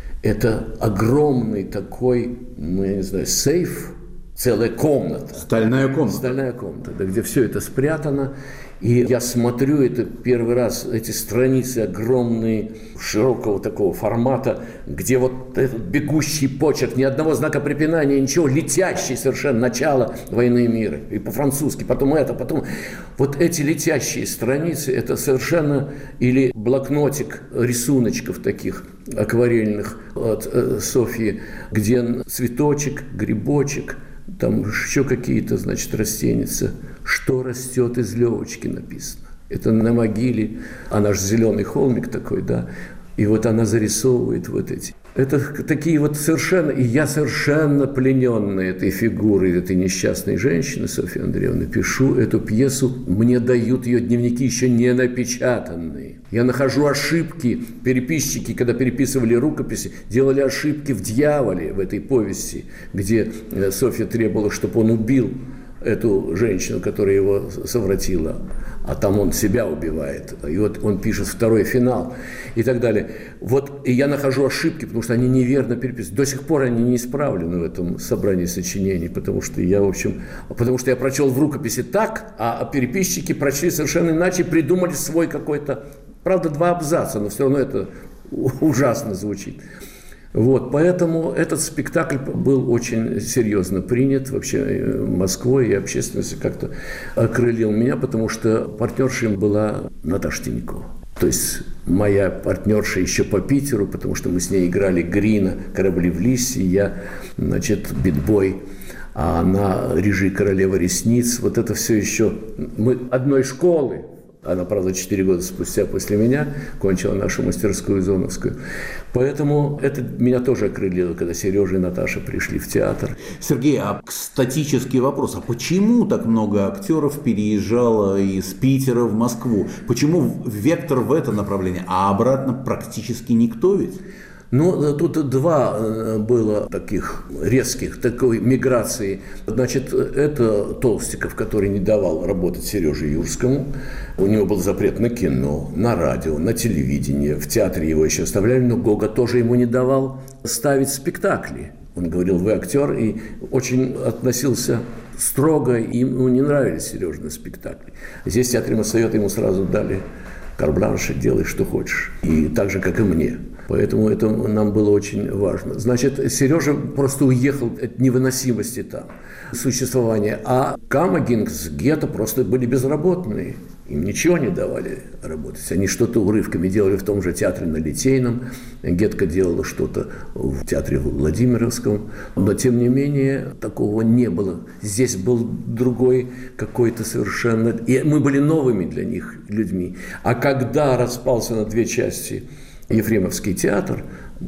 Это огромный такой, ну, я не знаю, сейф, целая комната. Стальная комната. Стальная комната, да, где все это спрятано. И я смотрю это первый раз, эти страницы огромные, широкого такого формата, где вот этот бегущий почерк, ни одного знака препинания, ничего, летящий совершенно, начало «Войны и мира». И по-французски, потом это, потом... Вот эти летящие страницы, это совершенно... Или блокнотик рисуночков таких акварельных от э, Софьи, где цветочек, грибочек, там еще какие-то, значит, растеница. «Что растет из Левочки» написано. Это на могиле, она же зеленый холмик такой, да. И вот она зарисовывает вот эти. Это такие вот совершенно, и я совершенно плененный этой фигурой, этой несчастной женщины, Софьи Андреевны, пишу эту пьесу, мне дают ее дневники еще не напечатанные. Я нахожу ошибки, переписчики, когда переписывали рукописи, делали ошибки в «Дьяволе», в этой повести, где Софья требовала, чтобы он убил эту женщину, которая его совратила, а там он себя убивает. И вот он пишет второй финал и так далее. Вот и я нахожу ошибки, потому что они неверно переписаны. До сих пор они не исправлены в этом собрании сочинений, потому что я, в общем, потому что я прочел в рукописи так, а переписчики прочли совершенно иначе, придумали свой какой-то, правда, два абзаца, но все равно это ужасно звучит. Вот, поэтому этот спектакль был очень серьезно принят вообще Москвой, и общественностью как-то окрылил меня, потому что партнершей была Наташа Тинькова. То есть моя партнерша еще по Питеру, потому что мы с ней играли Грина, «Корабли в лисе», я, значит, битбой, а она режи «Королева ресниц». Вот это все еще мы одной школы. Она, правда, четыре года спустя после меня кончила нашу мастерскую Зоновскую. Поэтому это меня тоже окрылило, когда Сережа и Наташа пришли в театр. Сергей, а статический вопрос. А почему так много актеров переезжало из Питера в Москву? Почему вектор в это направление, а обратно практически никто ведь? Ну, тут два было таких резких, такой миграции. Значит, это Толстиков, который не давал работать Сереже Юрскому. У него был запрет на кино, на радио, на телевидение. В театре его еще оставляли, но Гога тоже ему не давал ставить спектакли. Он говорил: вы актер, и очень относился строго, и ему не нравились Сережины спектакли. Здесь в театре Моссовета ему сразу дали карт-бланш, делай, что хочешь. И так же, как и мне. Поэтому это нам было очень важно. Значит, Сережа просто уехал от невыносимости там существования. А Камагинг с Гетто просто были безработные. Им ничего не давали работать. Они что-то урывками делали в том же театре на Литейном. Гетка делала что-то в театре Владимировском. Но, тем не менее, такого не было. Здесь был другой какой-то совершенно... И мы были новыми для них людьми. А когда распался на две части Ефремовский театр,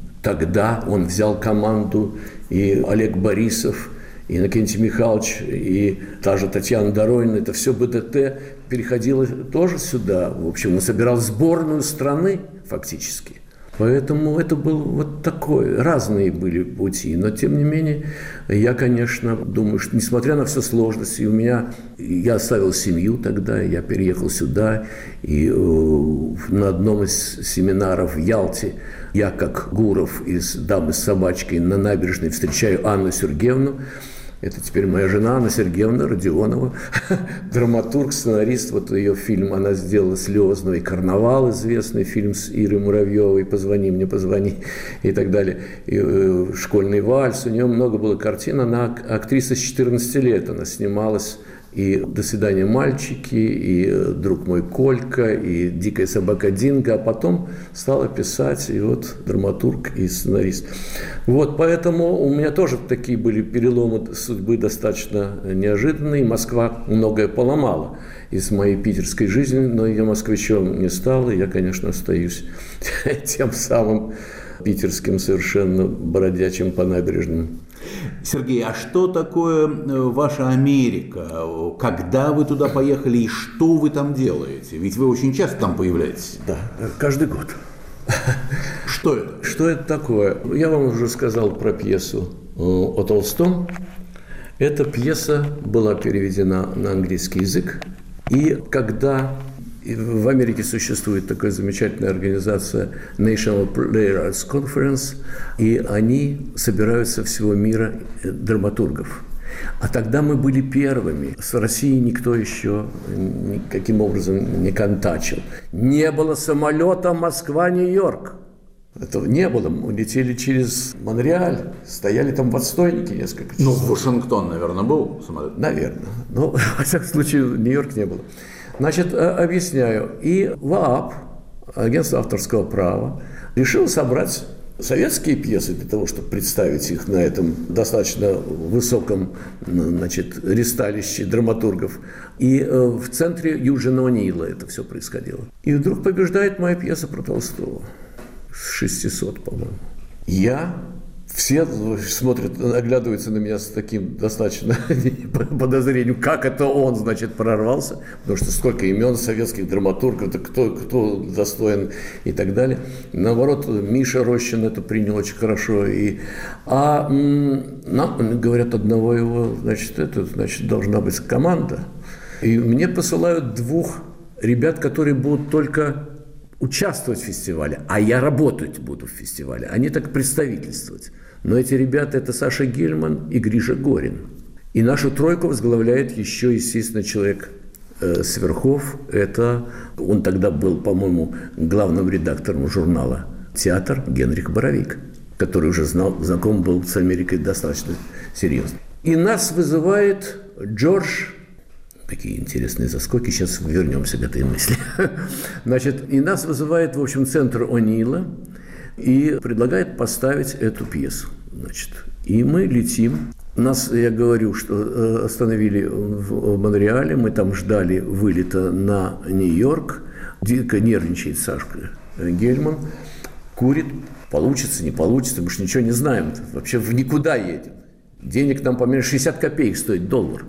тогда он взял команду, и Олег Борисов, и Иннокентий Михайлович, и та же Татьяна Доронина, это все БДТ переходило тоже сюда. В общем, он собирал сборную страны фактически. Поэтому это был вот такой, разные были пути. Но, тем не менее, я, конечно, думаю, что, несмотря на все сложности, у меня, я оставил семью тогда, я переехал сюда, и э, на одном из семинаров в Ялте я, как Гуров из «Дамы с собачкой», на набережной встречаю Анну Сергеевну. Это теперь моя жена Анна Сергеевна Родионова, драматург, сценарист. Вот ее фильм она сделала «Слезный карнавал», известный фильм с Ирой Муравьевой, «Позвони мне, позвони» и так далее. И, э, «Школьный вальс». У нее много было картин. Она актриса с четырнадцати лет. Она снималась и «До свидания, мальчики», и «Друг мой Колька», и «Дикая собака Динго», а потом стала писать и вот драматург и сценарист. Вот, поэтому у меня тоже такие были переломы судьбы достаточно неожиданные. Москва многое поломала из моей питерской жизни, но я москвичом не стал, и я, конечно, остаюсь тем самым питерским совершенно бродячим по набережным. Сергей, а что такое ваша Америка? Когда вы туда поехали и что вы там делаете? Ведь вы очень часто там появляетесь. Да, каждый год. Что это? Что это такое? Я вам уже сказал про пьесу о Толстом. Эта пьеса была переведена на английский язык. И когда в Америке существует такая замечательная организация National Playwrights Conference, и они собирают со всего мира драматургов. А тогда мы были первыми. С Россией никто еще никаким образом не контачил. Не было самолета Москва-Нью-Йорк. Этого не было. Мы летели через Монреаль, стояли там в отстойнике несколько часов. Ну, в Вашингтон, наверное, был самолет? Наверное. Но, во всяком случае, в Нью-Йорк не было. Значит, объясняю. И ВААП, агентство авторского права, решил собрать советские пьесы для того, чтобы представить их на этом достаточно высоком, значит, ристалище драматургов. И в центре Юджина О'Нила это все происходило. И вдруг побеждает моя пьеса про Толстого. С шестисот, по-моему. Я... Все смотрят, оглядываются на меня с таким достаточно подозрением, как это он, значит, прорвался, потому что сколько имен советских драматургов, кто, кто достоин и так далее. Наоборот, Миша Рощин это принял очень хорошо. И, а нам говорят, одного его, значит, это, значит, должна быть команда. И мне посылают двух ребят, которые будут только участвовать в фестивале, а я работать буду в фестивале. Они так представительствовать. Но эти ребята – это Саша Гельман и Гриша Горин. И нашу тройку возглавляет еще, естественно, человек э, Сверхов. Это он тогда был, по-моему, главным редактором журнала «Театр» Генрих Боровик, который уже знал, знаком был с Америкой достаточно серьезно. И нас вызывает Джордж. Какие интересные заскоки, сейчас вернемся к этой мысли. Значит, и нас вызывает, в общем, центр О'Нила и предлагает поставить эту пьесу. Значит, и мы летим. Нас, я говорю, что остановили в Монреале, мы там ждали вылета на Нью-Йорк. Дико нервничает Сашка Гельман, курит. Получится, не получится, мы же ничего не знаем. Вообще в никуда едем. Денег нам, по-моему, шестьдесят копеек стоит доллар.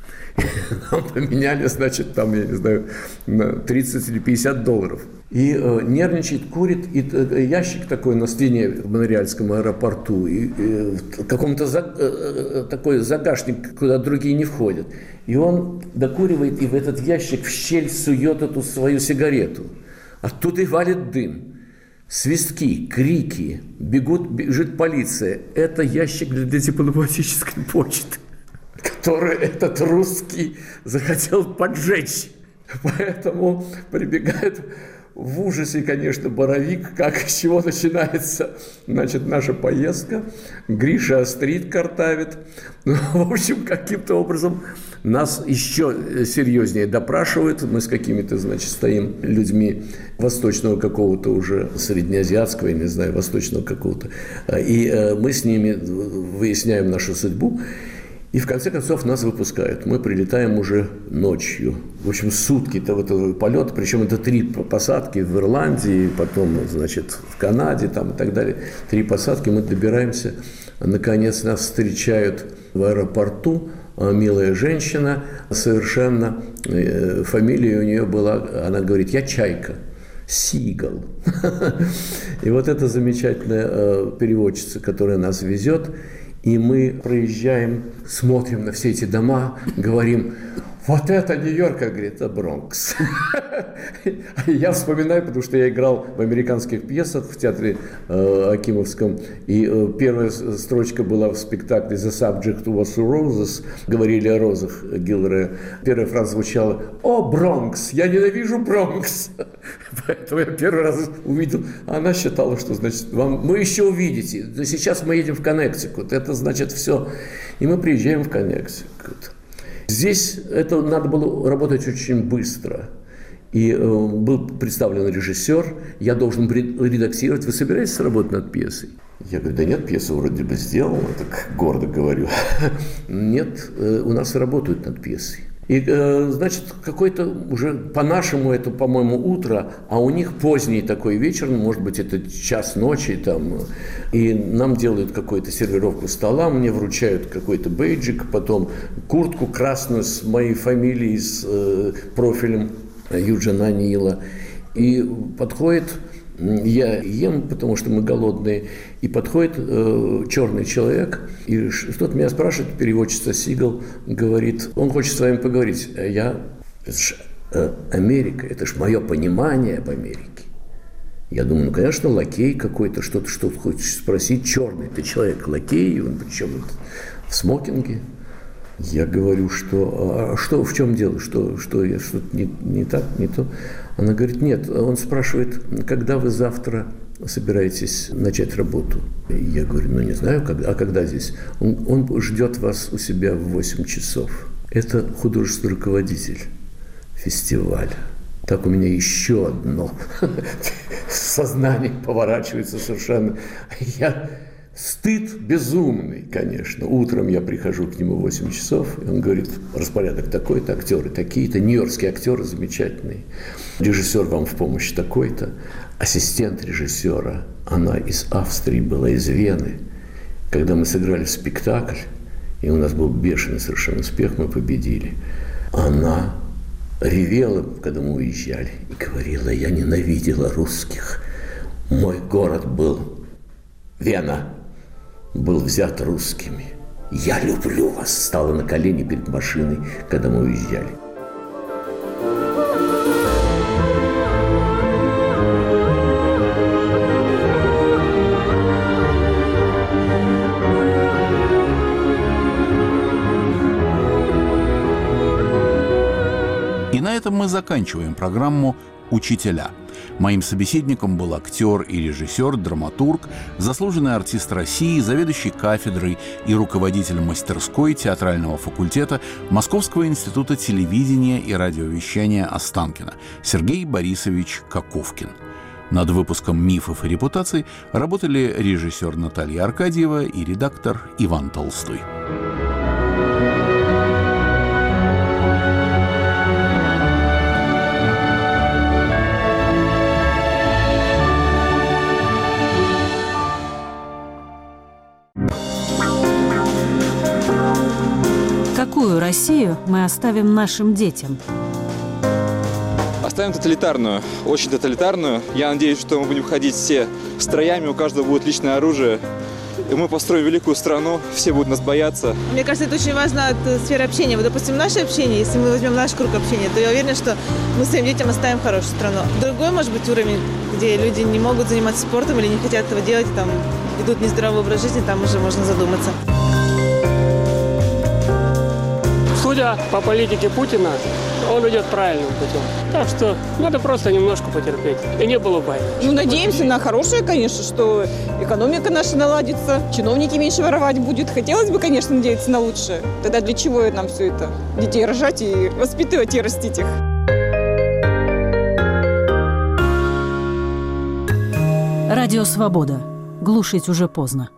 Нам поменяли, значит, там, я не знаю, на тридцать или пятьдесят долларов. И э, нервничает, курит, и э, ящик такой на стене в Монреальском аэропорту, и э, в каком-то за, э, такой загашник, куда другие не входят. И он докуривает, и в этот ящик в щель сует эту свою сигарету. Оттуда и валит дым. Свистки, крики, бегут, бежит полиция. Это ящик для дипломатической почты, который этот русский захотел поджечь. Поэтому прибегает в ужасе, конечно, Боровик, как с чего начинается, значит, наша поездка. Гриша острит, картавит. Ну, в общем, каким-то образом нас еще серьезнее допрашивают. Мы с какими-то, значит, стоим людьми восточного какого-то уже, среднеазиатского, я не знаю, восточного какого-то. И мы с ними выясняем нашу судьбу. И в конце концов нас выпускают. Мы прилетаем уже ночью. В общем, сутки-то вот этого полета, причем это три посадки в Ирландии, потом, значит, в Канаде там, и так далее. Три посадки, мы добираемся. Наконец нас встречают в аэропорту. Милая женщина, совершенно, фамилия у нее была, она говорит, я Чайка. Сигал. И вот эта замечательная переводчица, которая нас везет. И мы проезжаем, смотрим на все эти дома, говорим, вот это Нью-Йорк, а говорит, это Бронкс. Я вспоминаю, потому что я играл в американских пьесах в театре э, Акимовском, и э, первая строчка была в спектакле «The subject was roses», говорили о розах Гилрея. Первая фраза звучала «О, Бронкс! Я ненавижу Бронкс!» Поэтому я первый раз увидел, она считала, что, значит, вам, мы еще увидите, но сейчас мы едем в Коннектикут, это значит все. И мы приезжаем в Коннектикут. Здесь это надо было работать очень быстро. И э, был представлен режиссер, я должен редактировать. Вы собираетесь работать над пьесой? Я говорю, да нет, пьеса вроде бы сделана, так гордо говорю. Нет, э, у нас работают над пьесой. И, э, значит, какой-то уже по-нашему это, по-моему, утро, а у них поздний такой вечер, ну, может быть, это час ночи, там, и нам делают какую-то сервировку стола, мне вручают какой-то бейджик, потом куртку красную с моей фамилией, с э, профилем Юджина Нила. И подходит, я ем, потому что мы голодные, и подходит э, черный человек, и что-то меня спрашивает, переводчица Сигал, говорит, он хочет с вами поговорить. А я, это ж э, Америка, это ж мое понимание об Америке. Я думаю, ну, конечно, лакей какой-то, что-то, что-то хочет спросить, черный ты человек, лакей, он причем в смокинге. Я говорю, что, а что, в чем дело, что, что я что-то не, не так, не то. Она говорит, нет, он спрашивает, когда вы завтра собираетесь начать работу? Я говорю, ну не знаю, когда, а когда здесь? Он, он ждет вас у себя в восемь часов. Это художественный руководитель фестиваля. Так у меня еще одно сознание поворачивается совершенно. Я... Стыд безумный, конечно. Утром я прихожу к нему в восемь часов, и он говорит, распорядок такой-то, актеры такие-то, нью-йоркские актеры замечательные, режиссер вам в помощь такой-то, ассистент режиссера, она из Австрии была, из Вены. Когда мы сыграли спектакль, и у нас был бешеный совершенно успех, мы победили, она ревела, когда мы уезжали, и говорила, я ненавидела русских. Мой город был Вена. Был взят русскими. Я люблю вас. Стала на колени перед машиной, когда мы уезжали. И на этом мы заканчиваем программу «Учителя». Моим собеседником был актер и режиссер, драматург, заслуженный артист России, заведующий кафедрой и руководитель мастерской театрального факультета Московского института телевидения и радиовещания Останкино Сергей Борисович Каковкин. Над выпуском «Мифов и репутаций» работали режиссер Наталья Аркадьева и редактор Иван Толстой. Какую Россию мы оставим нашим детям? Оставим тоталитарную, очень тоталитарную. Я надеюсь, что мы будем ходить все строями, у каждого будет личное оружие. И мы построим великую страну, все будут нас бояться. Мне кажется, это очень важно от сферы общения. Вот, допустим, наше общение, если мы возьмем наш круг общения, то я уверена, что мы своим детям оставим хорошую страну. Другой, может быть, уровень, где люди не могут заниматься спортом или не хотят этого делать, там ведут нездоровый образ жизни, там уже можно задуматься. Судя по политике Путина, он идет правильным путем. Так что надо просто немножко потерпеть. И не было войны. Ну, надеемся на хорошее, конечно, что экономика наша наладится, чиновники меньше воровать будут. Хотелось бы, конечно, надеяться на лучшее. Тогда для чего нам все это? Детей рожать и воспитывать и растить их. Радио «Свобода». Глушить уже поздно.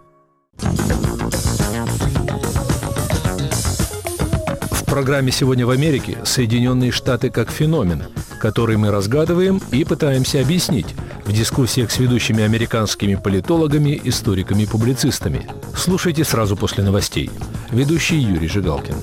В программе «Сегодня в Америке» Соединенные Штаты как феномен, который мы разгадываем и пытаемся объяснить в дискуссиях с ведущими американскими политологами, историками и публицистами. Слушайте сразу после новостей. Ведущий Юрий Жигалкин.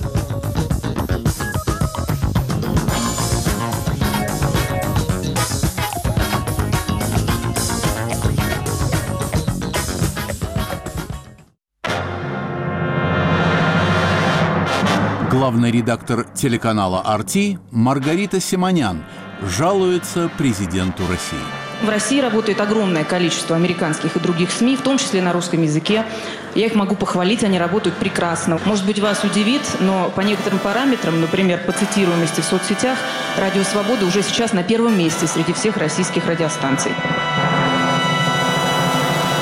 Главный редактор телеканала ар ти Маргарита Симонян жалуется президенту России. В России работает огромное количество американских и других СМИ, в том числе на русском языке. Я их могу похвалить, они работают прекрасно. Может быть, вас удивит, но по некоторым параметрам, например, по цитируемости в соцсетях, «Радио Свобода» уже сейчас на первом месте среди всех российских радиостанций.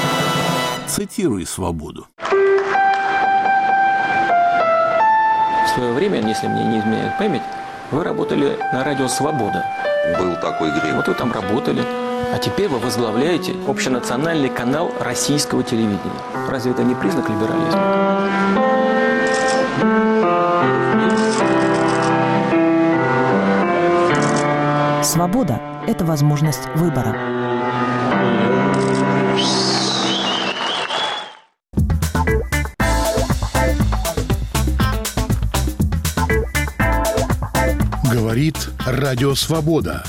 Цитируй «Свободу». свое время, если мне не изменяет память, вы работали на радио «Свобода». Был такой грех. Вот вы там работали. А теперь вы возглавляете общенациональный канал российского телевидения. Разве это не признак либерализма? Свобода – это возможность выбора. Говорит Радио Свобода.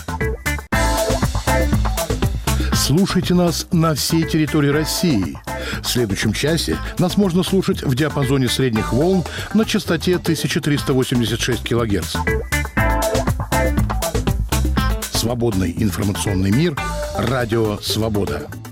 Слушайте нас на всей территории России. В следующем часе нас можно слушать в диапазоне средних волн на частоте тысяча триста восемьдесят шесть килогерц. Свободный информационный мир. Радио Свобода.